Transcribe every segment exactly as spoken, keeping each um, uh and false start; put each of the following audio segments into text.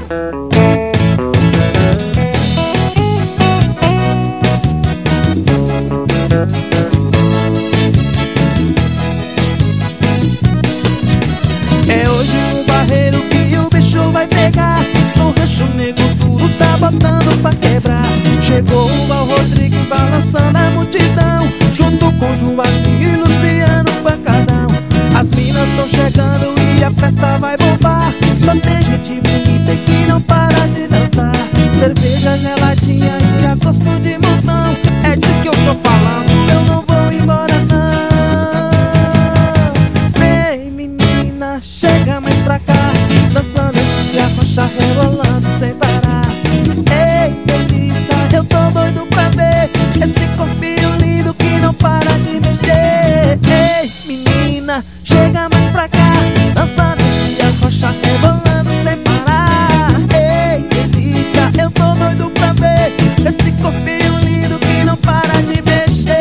É hoje no barreiro que o bicho vai pegar. No rancho negro tudo tá botando pra quebrar. Chegou o Val Rodrigues balançando a multidão, junto com Joaquim e Luciano Pancadão. As minas tão chegando e a festa vai bombar. Só tem gente bonita que não para de dançar. Cerveja geladinha e a gosto de montão. É disso que eu tô falando, eu não vou embora não. Ei menina, chega mais pra cá, dançando esse arrocha rebolando sem parar. Ei delícia, eu tô doido pra ver esse corpinho lindo que não para de mexer. Ei menina, chega mais pra cá, dançando esse arrocha rebolando sem parar. Ei delícia, eu tô doido pra ver esse corpinho lindo que não para de mexer.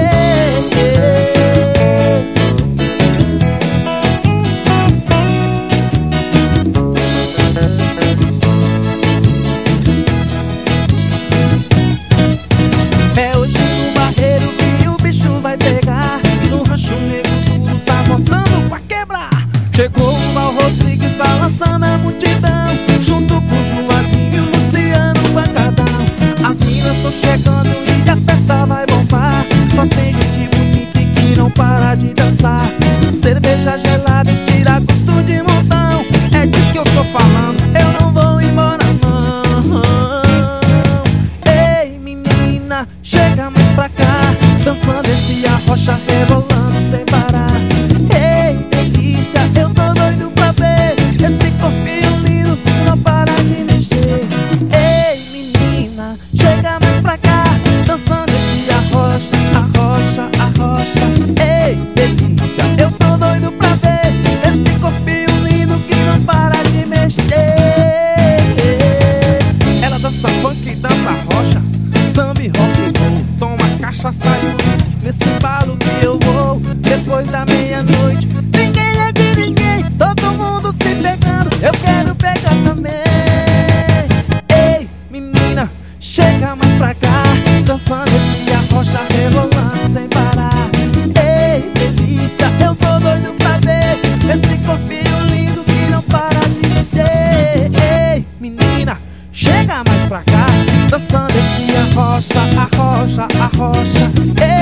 É hoje no barreiro que o bicho vai pegar. No rancho negro tudo tá voltando pra quebrar. Chegou o Val Rodrigues balançando a multidão, junto com o Joaquim e o Luciano Pancadão. As minas tão chegando e a festa vai bombar. Só tem gente bonita e que não para de dançar. Cerveja gelada e tira gosto de montão. É disso que eu tô falando, eu não vou embora não. Ei menina, chega mais pra cá, dançando esse arrocha rebolando sem parar. Ei delícia, eu tô doido pra ver esse corpinho lindo que não para de mexer. Ei menina, chega mais pra cá, dançando esse arrocha, arrocha, arrocha. Ei delícia, eu tô doido pra ver esse corpinho lindo que não para de mexer. Ela dança funk, dança rocha, samba e rock and roll, toma cachaça e uísque, nesse embalo que eu vou. Depois da meia-noite, ninguém é de ninguém, todo mundo se pegando, eu quero pegar também. Ei menina, chega mais pra cá, dançando esse arrocha rebolando sem parar. Ei delícia, eu tô doido pra ver esse corpinho lindo que não para de mexer. Ei menina, chega mais pra cá, dançando esse arrocha, arrocha, arrocha. Ei